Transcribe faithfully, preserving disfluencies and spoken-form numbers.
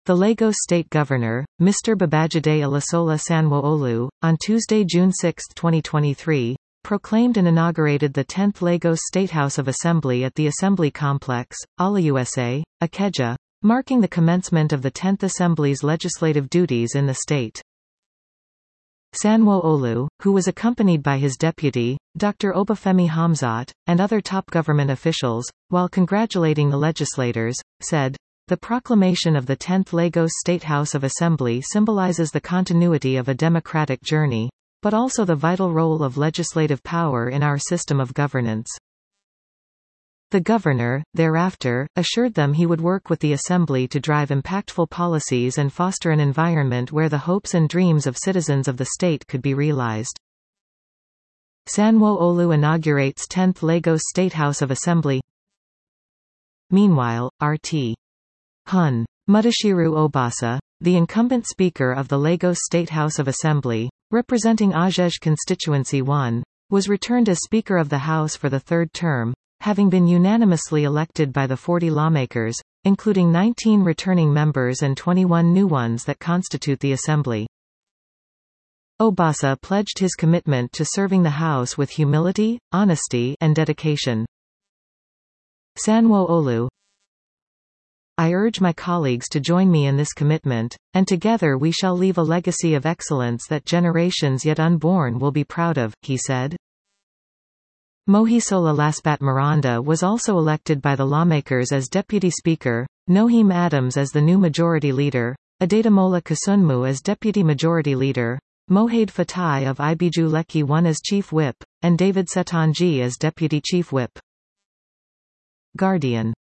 The Lagos State Governor, Mister Babajide Alasola Sanwo-Olu, on Tuesday, June sixth, twenty twenty-three, proclaimed and inaugurated the tenth Lagos State House of Assembly at the Assembly Complex, Ala-U S A, Ikeja, marking the commencement of the tenth Assembly's legislative duties in the state. Sanwo-Olu, who was accompanied by his deputy, Doctor Obafemi Hamzat, and other top government officials, while congratulating the legislators, said, "The proclamation of the tenth Lagos State House of Assembly symbolizes the continuity of a democratic journey, but also the vital role of legislative power in our system of governance." The governor, thereafter, assured them he would work with the Assembly to drive impactful policies and foster an environment where the hopes and dreams of citizens of the state could be realized. Sanwo-Olu inaugurates tenth Lagos State House of Assembly. Meanwhile, R T Hun Mudashiru Obasa, the incumbent Speaker of the Lagos State House of Assembly, representing Ajej Constituency one, was returned as Speaker of the House for the third term, having been unanimously elected by the forty lawmakers, including nineteen returning members and twenty-one new ones that constitute the Assembly. Obasa pledged his commitment to serving the House with humility, honesty, and dedication. Sanwo-Olu: I urge my colleagues to join me in this commitment, and together we shall leave a legacy of excellence that generations yet unborn will be proud of, he said. Mohisola Lasbat Miranda was also elected by the lawmakers as Deputy Speaker, Noheem Adams as the new Majority Leader, Adedamola Kasunmu as Deputy Majority Leader, Mohade Fatai of Ibiju Lekki one as Chief Whip, and David Setanji as Deputy Chief Whip. Guardian